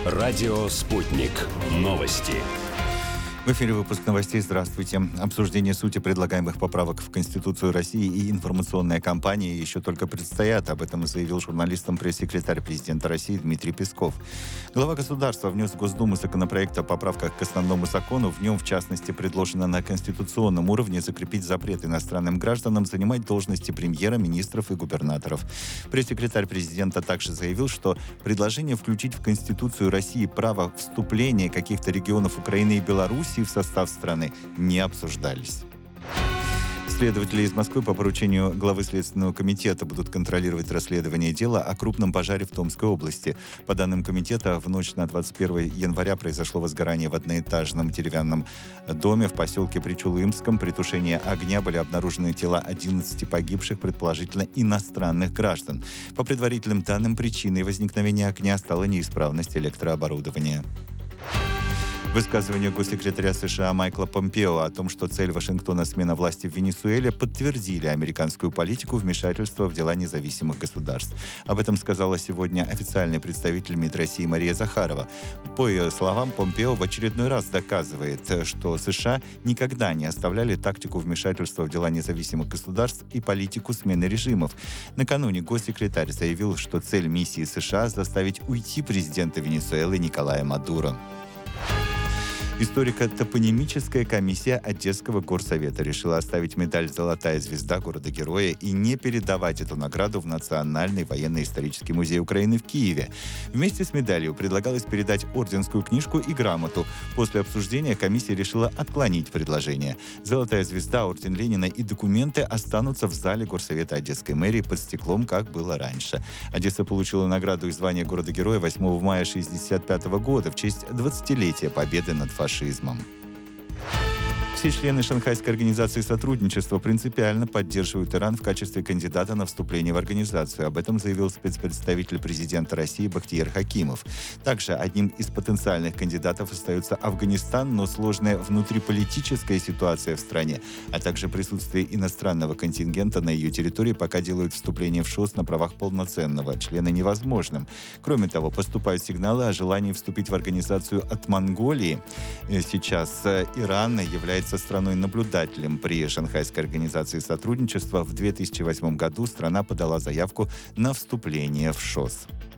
Радио «Спутник». Новости. В эфире выпуск новостей. Здравствуйте. Обсуждение сути предлагаемых поправок в Конституцию России и информационная кампания еще только предстоят. Об этом заявил журналистам пресс-секретарь президента России Дмитрий Песков. Глава государства внес в Госдуму законопроект о поправках к основному закону. В нем, в частности, предложено на конституционном уровне закрепить запрет иностранным гражданам занимать должности премьера, министров и губернаторов. Пресс-секретарь президента также заявил, что предложение включить в Конституцию России право вступления каких-то регионов Украины и Беларуси в состав страны не обсуждались. Следователи из Москвы по поручению главы Следственного комитета будут контролировать расследование дела о крупном пожаре в Томской области. По данным комитета, в ночь на 21 января произошло возгорание в одноэтажном деревянном доме в поселке Причулымском. При тушении огня были обнаружены тела 11 погибших, предположительно иностранных граждан. По предварительным данным, причиной возникновения огня стала неисправность электрооборудования. Высказывание госсекретаря США Майкла Помпео о том, что цель Вашингтона — смена власти в Венесуэле, подтвердили американскую политику вмешательства в дела независимых государств. Об этом сказала сегодня официальный представитель МИД России Мария Захарова. По ее словам, Помпео в очередной раз доказывает, что США никогда не оставляли тактику вмешательства в дела независимых государств и политику смены режимов. Накануне госсекретарь заявил, что цель миссии США — заставить уйти президента Венесуэлы Николая Мадуро. Историко-топонимическая комиссия Одесского горсовета решила оставить медаль «Золотая звезда города-героя» и не передавать эту награду в Национальный военно-исторический музей Украины в Киеве. Вместе с медалью предлагалось передать орденскую книжку и грамоту. После обсуждения комиссия решила отклонить предложение. «Золотая звезда», орден Ленина и документы останутся в зале горсовета Одесской мэрии под стеклом, как было раньше. Одесса получила награду и звание города-героя 8 мая 1965 года в честь 20-летия победы над фашизмом. Все члены Шанхайской организации сотрудничества принципиально поддерживают Иран в качестве кандидата на вступление в организацию. Об этом заявил спецпредставитель президента России Бахтиер Хакимов. Также одним из потенциальных кандидатов остается Афганистан, но сложная внутриполитическая ситуация в стране, а также присутствие иностранного контингента на ее территории пока делают вступление в ШОС на правах полноценного члена невозможным. Кроме того, поступают сигналы о желании вступить в организацию от Монголии. Сейчас Иран является страной-наблюдателем при Шанхайской организации сотрудничества. В 2008 году страна подала заявку на вступление в ШОС.